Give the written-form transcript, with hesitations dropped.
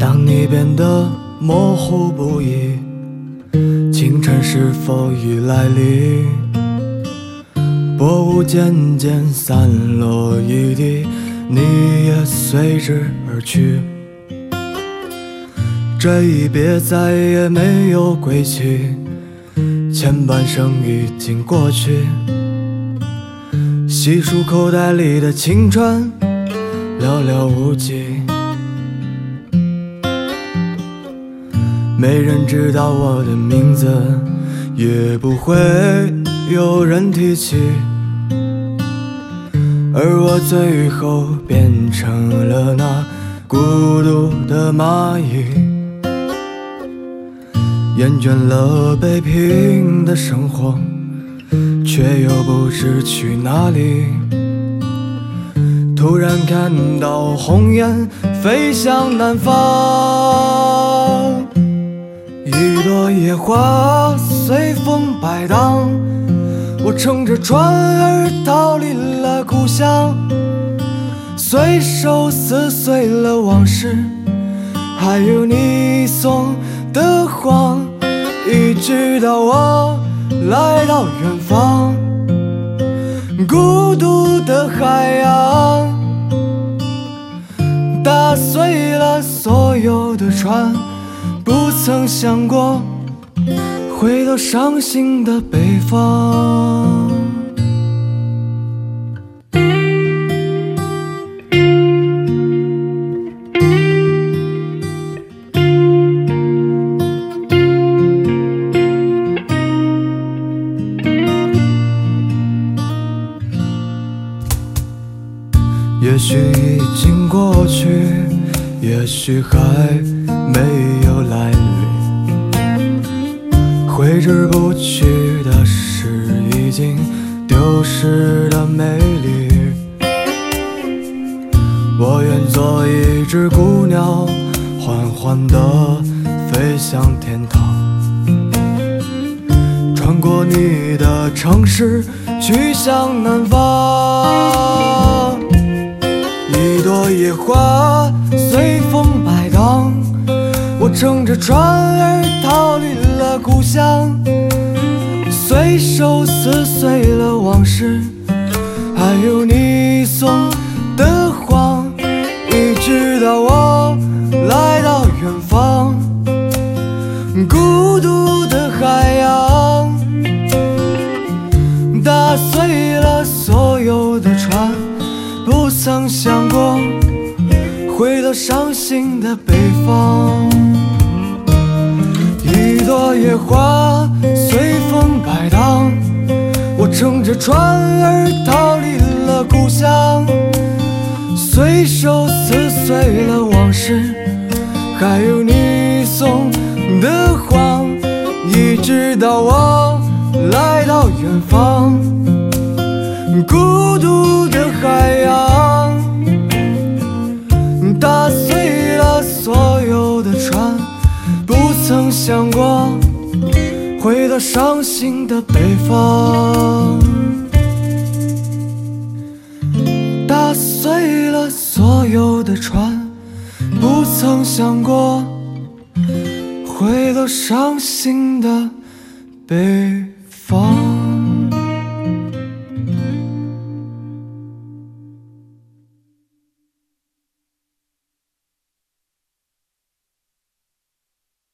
当你变得模糊不已，清晨是否已来临？薄雾渐渐散落一地，你也随之而去。这一别再也没有归期，前半生已经过去。细数口袋里的青春，寥寥无几。没人知道我的名字，也不会有人提起，而我最后变成了那孤独的蚂蚁，厌倦了北平的生活，却又不知去哪里。突然看到红雁飞向南方，一朵野花随风摆荡，我乘着船儿逃离了故乡，随手撕碎了往事，还有你送的谎，一直到我来到远方，孤独的海洋打碎了所有的船，不曾想过回到伤心的北方。也许已经过去，也许还没有来临，挥之不去的是已经丢失的美丽。我愿做一只孤鸟，缓缓地飞向天堂，穿过你的城市，去向南方。一朵野花随风摆荡，我乘着船儿逃离了故乡，随手撕碎了往事，还有你送的谎，一直到我来到远方，孤独的海洋打碎了所有的船，不曾想过回到伤心的北方。一朵野花随风摆荡，我乘着船儿逃离了故乡，随手撕碎了往事，还有你送的谎，一直到我来到远方，孤独的海洋打碎了所有的船，不曾想过回到伤心的北方，打碎了所有的船，不曾想过回到伤心的北